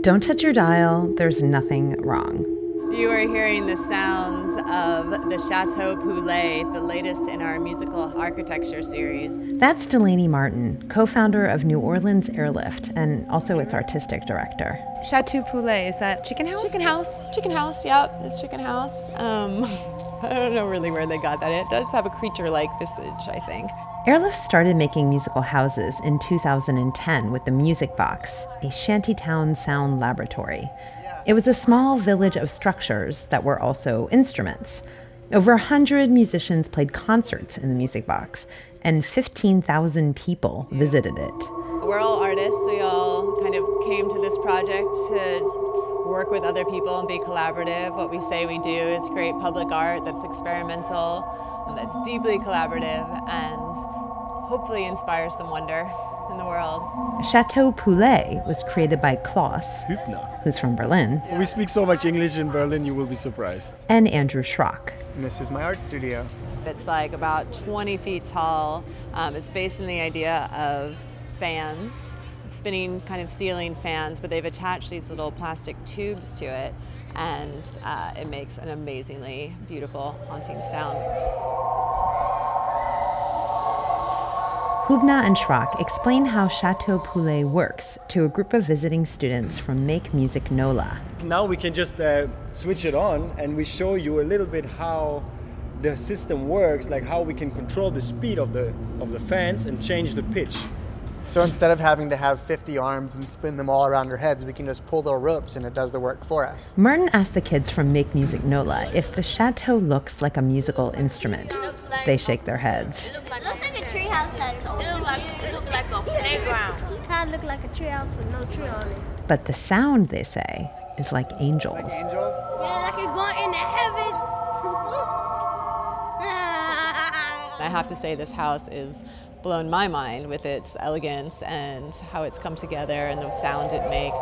Don't touch your dial, there's nothing wrong. You are hearing the sounds of the Chateau Poulet, the latest in our musical architecture series. That's Delaney Martin, co-founder of New Orleans Airlift and also its artistic director. Chateau Poulet, is that Chicken House? Chicken House, yep, it's Chicken House. I don't know really where they got that. It does have a creature-like visage, I think. Airlift started making musical houses in 2010 with the Music Box, a shantytown sound laboratory. It was a small village of structures that were also instruments. Over 100 musicians played concerts in the Music Box, and 15,000 people visited it. We're all artists. We all kind of came to this project to work with other people and be collaborative. What we say we do is create public art that's experimental, that's deeply collaborative, and hopefully inspires some wonder in the world. Chateau Poulet was created by Klaus Hübner, who's from Berlin. We speak so much English in Berlin, you will be surprised. And Andrew Schrock. And this is my art studio. It's like about 20 feet tall. It's based on the idea of fans, spinning kind of ceiling fans, but they've attached these little plastic tubes to it, and it makes an amazingly beautiful, haunting sound. Hübner and Schrock explain how Chateau Poulet works to a group of visiting students from Make Music NOLA. Now we can just switch it on and we show you a little bit how the system works, like how we can control the speed of the fans and change the pitch. So instead of having to have 50 arms and spin them all around our heads, we can just pull the ropes and it does the work for us. Martin asked the kids from Make Music NOLA if the chateau looks like a musical instrument. They shake their heads. It looks like a treehouse that's open. It looks like a playground. It kind of looks like a treehouse with no tree on it. But the sound, they say, is like angels. Like angels? Yeah, like it's going in the heavens. I have to say this house is blown my mind with its elegance and how it's come together and the sound it makes.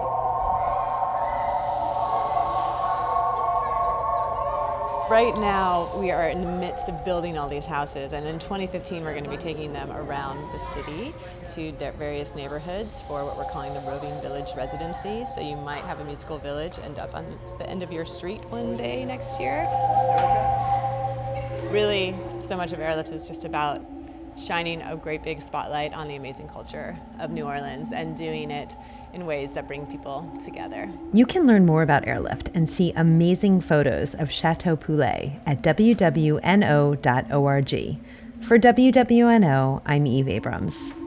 Right now, we are in the midst of building all these houses, and in 2015, we're going to be taking them around the city to various neighborhoods for what we're calling the Roving Village Residency. So you might have a musical village end up on the end of your street one day next year. Really, so much of Airlift is just about shining a great big spotlight on the amazing culture of New Orleans and doing it in ways that bring people together. You can learn more about Airlift and see amazing photos of Chateau Poulet at wwno.org. For WWNO, I'm Eve Abrams.